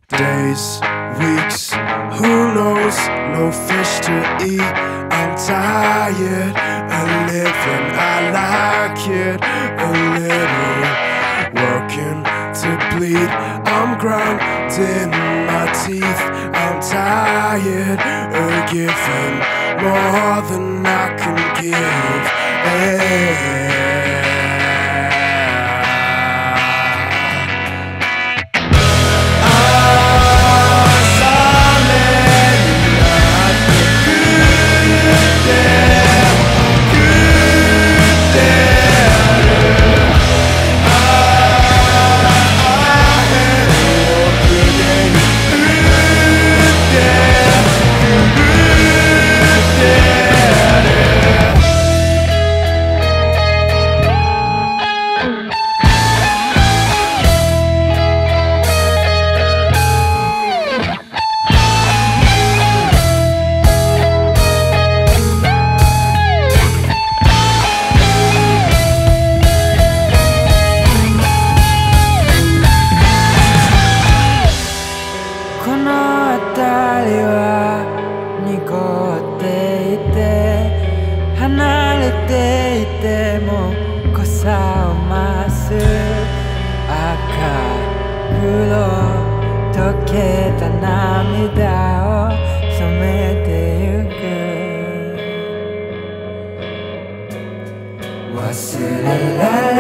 Days, weeks, who knows? No fish to eat. I'm tired of living. I like it a little. Working to bleed. I'm grinding my teeth. I'm tired of giving more than I can give. Hey. 濁っていて離れていても濃さを増す赤黒溶けた涙を染めてゆく忘れられ